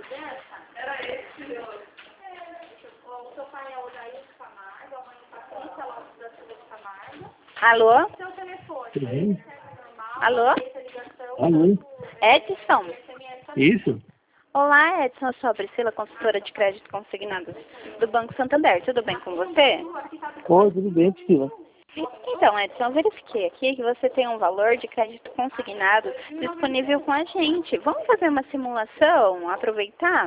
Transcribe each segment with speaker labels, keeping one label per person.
Speaker 1: Alô?
Speaker 2: Tudo bem?
Speaker 1: Alô?
Speaker 2: Alô?
Speaker 1: Edson?
Speaker 2: Isso?
Speaker 1: Olá, Edson. Eu sou a Priscila, consultora de crédito consignado do Banco Santander. Tudo bem com você?
Speaker 2: Oi, tudo bem, Priscila.
Speaker 1: Então, Edson, eu verifiquei aqui que você tem um valor de crédito consignado disponível com a gente. Vamos fazer uma simulação, aproveitar?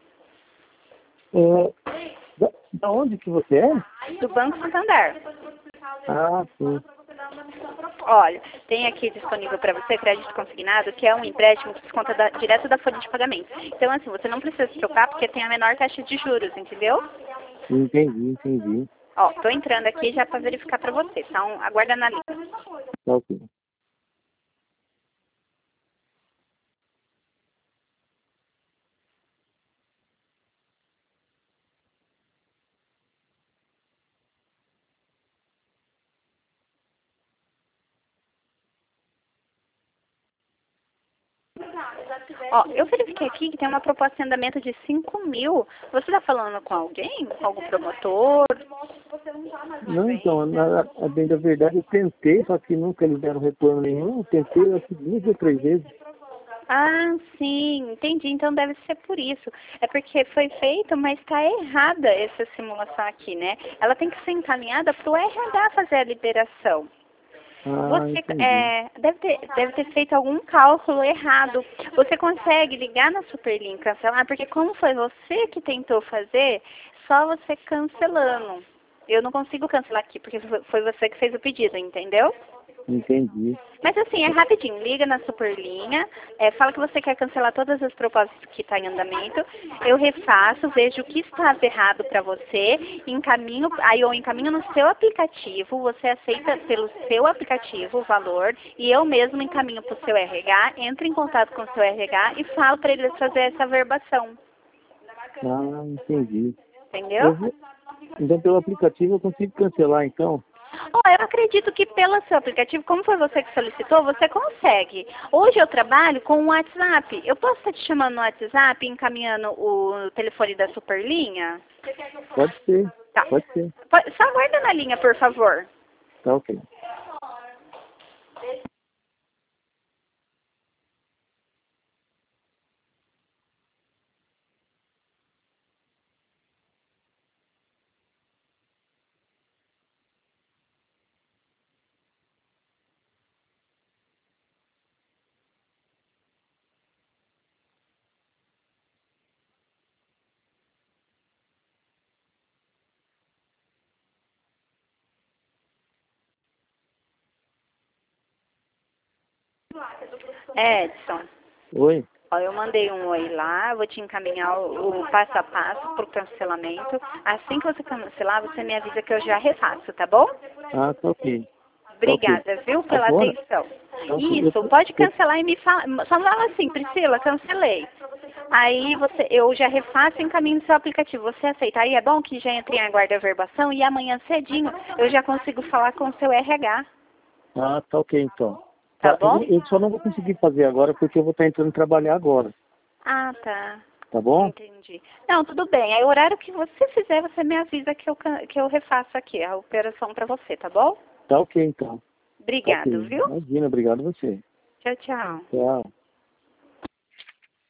Speaker 2: Da onde que você é?
Speaker 1: Do Banco Santander.
Speaker 2: Ah, sim.
Speaker 1: Olha, tem aqui disponível para você crédito consignado, que é um empréstimo que desconta direto da folha de pagamento. Então, assim, você não precisa se preocupar porque tem a menor taxa de juros, entendeu?
Speaker 2: Entendi.
Speaker 1: Ó, tô entrando aqui já para verificar para você, então aguarda na linha.
Speaker 2: Tá ok.
Speaker 1: Ó, eu verifiquei aqui que tem uma proposta de andamento de 5.000. Você está falando com alguém? Com algum promotor?
Speaker 2: Não, então, a bem da verdade, eu tentei, só que nunca eles deram retorno nenhum. Eu tentei, acho que 2 ou 3 vezes.
Speaker 1: Ah, sim, entendi. Então deve ser por isso. É porque foi feito, mas está errada essa simulação aqui, né? Ela tem que ser encaminhada para o RH fazer a liberação.
Speaker 2: Ah,
Speaker 1: Você
Speaker 2: entendi.
Speaker 1: deve ter feito algum cálculo errado. Você consegue ligar na Superlink e cancelar? Porque como foi você que tentou fazer, só você cancelando. Eu não consigo cancelar aqui, porque foi você que fez o pedido, entendeu?
Speaker 2: Entendi.
Speaker 1: Mas assim, é rapidinho. Liga na Superlinha, fala que você quer cancelar todas as propostas que estão em andamento. Eu refaço, vejo o que estava errado para você, encaminho, aí eu encaminho no seu aplicativo, você aceita pelo seu aplicativo o valor, e eu mesmo encaminho para o seu RH, entro em contato com o seu RH e falo para eles fazer essa averbação.
Speaker 2: Ah, entendi.
Speaker 1: Entendeu?
Speaker 2: Então, pelo aplicativo eu consigo cancelar, então?
Speaker 1: Oh, eu acredito que pelo seu aplicativo, como foi você que solicitou, você consegue. Hoje eu trabalho com o WhatsApp. Eu posso estar te chamando no WhatsApp e encaminhando o telefone da Superlinha?
Speaker 2: Pode ser.
Speaker 1: Tá.
Speaker 2: Pode ser.
Speaker 1: Só aguarda na linha, por favor.
Speaker 2: Tá ok.
Speaker 1: Edson,
Speaker 2: Oi?
Speaker 1: ó, eu mandei um oi lá, vou te encaminhar o passo a passo para o cancelamento. Assim que você cancelar, você me avisa que eu já refaço, tá bom?
Speaker 2: Ah, tá ok. Tá ok.
Speaker 1: Obrigada, viu, pela
Speaker 2: Agora?
Speaker 1: atenção.
Speaker 2: Tá ok.
Speaker 1: Isso, pode cancelar e me fala. Só fala assim, Priscila, cancelei. Aí eu já refaço e encaminho no seu aplicativo. Você aceita? Aí é bom que já entre em aguardo a verbação e amanhã cedinho eu já consigo falar com o seu RH.
Speaker 2: Ah, tá ok, então.
Speaker 1: Tá
Speaker 2: Tá,
Speaker 1: bom?
Speaker 2: eu só não vou conseguir fazer agora porque eu vou estar entrando trabalhar agora.
Speaker 1: Ah, tá.
Speaker 2: Tá bom?
Speaker 1: Entendi. Não, tudo bem. Aí o horário que você fizer, você me avisa que eu refaço aqui a operação para você, tá bom?
Speaker 2: Tá ok, então. Tá ok.
Speaker 1: Obrigado, viu?
Speaker 2: Imagina, obrigado a você.
Speaker 1: Tchau, tchau.
Speaker 2: Tchau.